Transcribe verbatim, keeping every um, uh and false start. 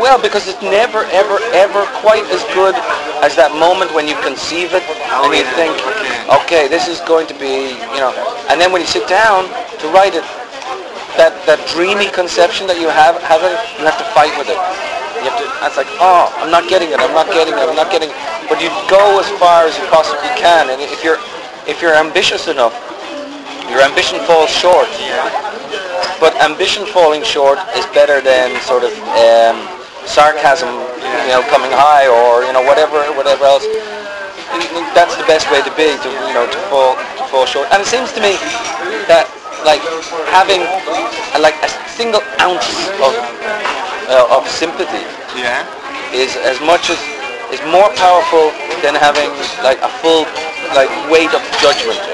Well, because it's never, ever, ever quite as good as that moment when you conceive it Oh, and you yeah. think, okay, this is going to be, you know, and then when you sit down to write it, that that dreamy conception that you have have it, you have to fight with it. You have to. It's like, oh, I'm not getting it. I'm not getting it. I'm not getting it. But you go as far as you possibly can, and if you're if you're ambitious enough, your ambition falls short. But ambition falling short is better than sort of um, sarcasm, you know, coming high, or you know whatever whatever else. That's the best way to be, to you know to fall to fall short. And it seems to me that like having a, like a single ounce of uh, of sympathy Yeah. is as much as is more powerful than having like a full like weight of judgment.